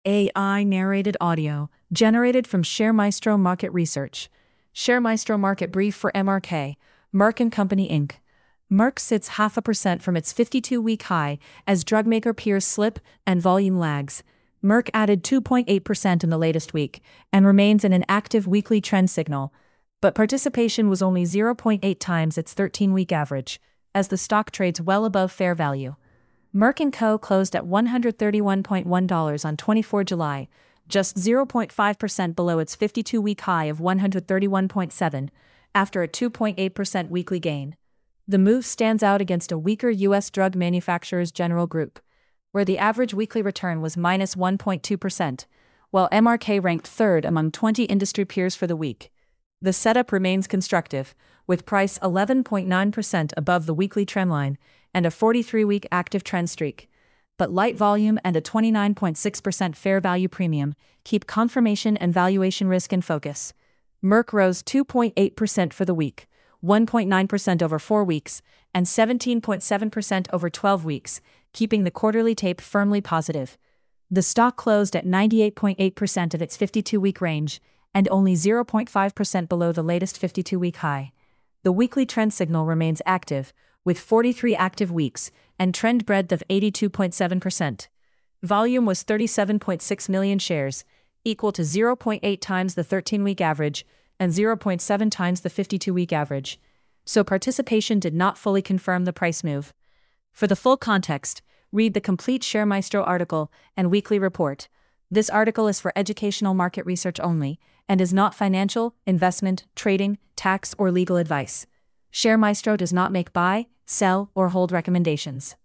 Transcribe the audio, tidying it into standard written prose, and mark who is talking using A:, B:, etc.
A: AI narrated audio generated from ShareMaestro Market Research. ShareMaestro Market Brief for MRK, Merck & Company Inc. Merck sits 0.5% from its 52-week high as drugmaker peers slip and volume lags. Merck added 2.8% in the latest week and remains in an active weekly trend signal, but participation was only 0.8 times its 13-week average, as the stock trades well above fair value. Merck & Co. closed at $131.1 on 24 July, just 0.5% below its 52-week high of $131.7, after a 2.8% weekly gain. The move stands out against a weaker U.S. drug manufacturers General Group, where the average weekly return was minus 1.2%, while MRK ranked third among 20 industry peers for the week. The setup remains constructive, with price 11.9% above the weekly trendline and a 43-week active trend streak. But light volume and a 29.6% fair value premium keep confirmation and valuation risk in focus. Merck rose 2.8% for the week, 1.9% over 4 weeks, and 17.7% over 12 weeks, keeping the quarterly tape firmly positive. The stock closed at 98.8% of its 52-week range, and only 0.5% below the latest 52-week high. The weekly trend signal remains active, with 43 active weeks and trend breadth of 82.7%. Volume was 37.6 million shares, equal to 0.8 times the 13-week average and 0.7 times the 52-week average. So participation did not fully confirm the price move. For the full context, read the complete ShareMaestro article and weekly report. This article is for educational market research only and is not financial, investment, trading, tax, or legal advice. ShareMaestro does not make buy, sell, or hold recommendations.